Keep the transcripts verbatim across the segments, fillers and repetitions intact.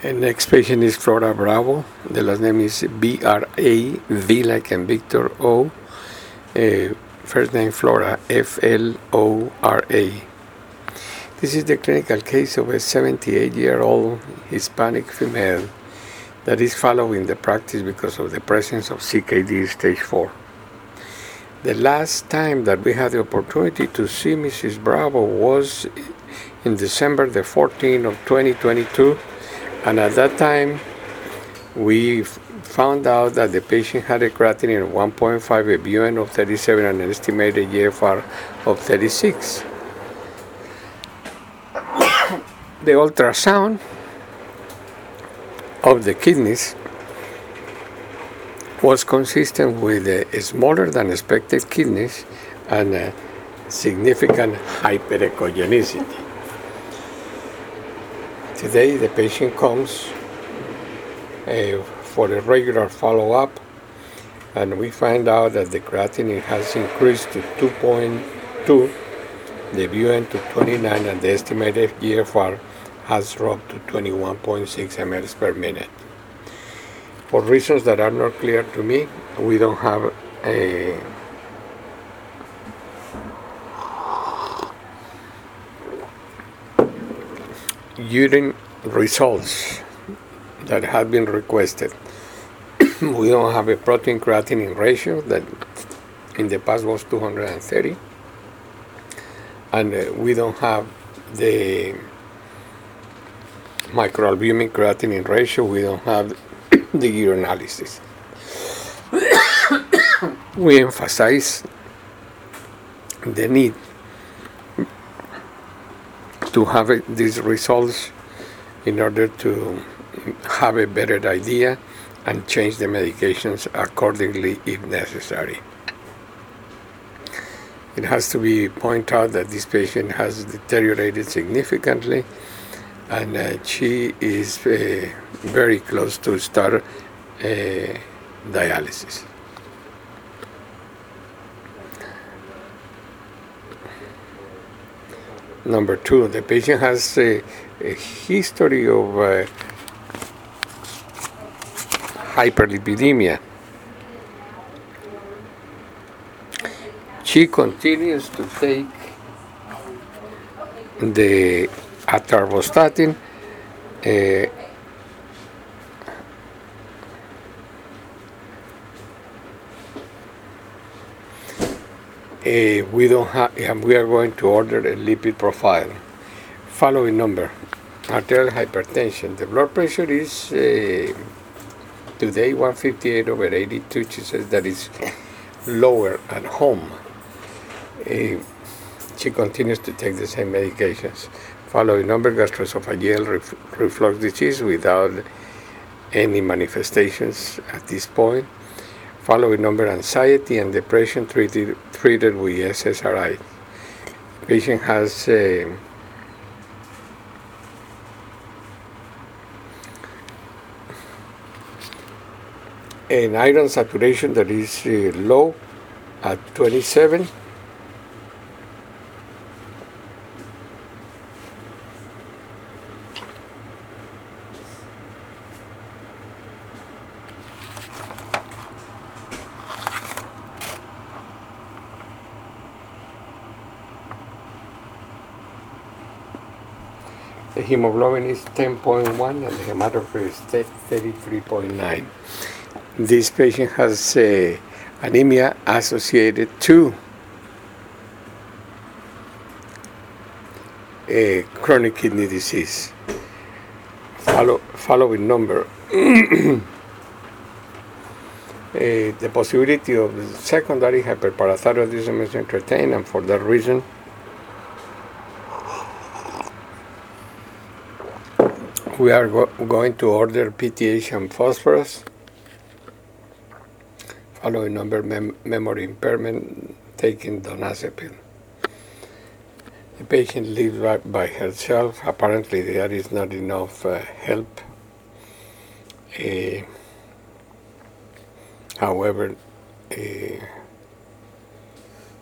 And next patient is Flora Bravo. The last name is B R A, V like in Victor, O. Uh, first name Flora, F L O R A. This is the clinical case of a seventy-eight-year-old Hispanic female that is following the practice because of the presence of C K D stage four. The last time that we had the opportunity to see Missus Bravo was in December the fourteenth of twenty twenty-two, and at that time we f- found out that the patient had a creatinine of one point five, a B U N of thirty-seven, and an estimated G F R of thirty-six. The ultrasound of the kidneys was consistent with uh, smaller than expected kidneys and uh, significant hyperechogenicity. Today the patient comes uh, for a regular follow-up, and we find out that the creatinine has increased to two point two, the B U N to twenty-nine, and the estimated G F R has dropped to twenty-one point six milliliters per minute. For reasons that are not clear to me, we don't have a urine results that have been requested. We don't have a protein creatinine ratio that in the past was two hundred thirty, and uh, we don't have the microalbumin creatinine ratio. We don't have the urinalysis. We emphasize the need to have it, these results in order to have a better idea and change the medications accordingly if necessary. It has to be pointed out that this patient has deteriorated significantly, and uh, she is uh, very close to start uh, dialysis. Number two, the patient has a, a history of uh, hyperlipidemia. She continues to take the atorvastatin. Uh, uh, we don't have. We are going to order a lipid profile. Following number: arterial hypertension. The blood pressure is uh, today one fifty-eight over eighty-two. She says that is lower at home. Uh, she continues to take the same medications. Following number: gastroesophageal ref- reflux disease without any manifestations at this point. Following number: anxiety and depression treated treated with S S R I. Patient has uh, an iron saturation that is uh, low at twenty-seven. The hemoglobin is ten point one and the hematocrit is thirty-three point nine. This patient has uh, anemia associated to a chronic kidney disease. Follow, following number: uh, the possibility of secondary hyperparathyroidism is entertained, and for that reason, we are go- going to order P T H and phosphorus. Following number: mem- memory impairment, taking donazepam. The patient lives by, by herself. Apparently there is not enough uh, help. Uh, however, uh,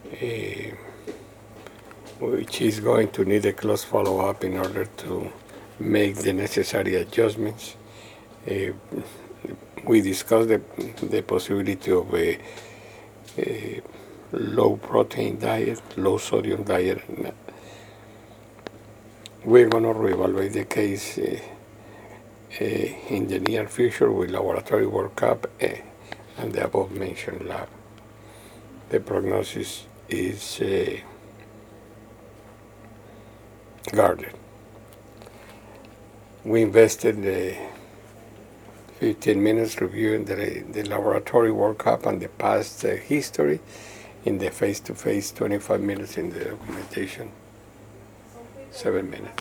uh, which is going to need a close follow-up in order to make the necessary adjustments. Uh, we discussed the, the possibility of a, a low protein diet, low sodium diet. We're going to reevaluate the case uh, uh, in the near future with laboratory workup uh, and the above mentioned lab. The prognosis is uh, guarded. We invested uh, fifteen minutes reviewing the, the laboratory workup and the past uh, history, in the face-to-face twenty-five minutes, in the documentation seven minutes.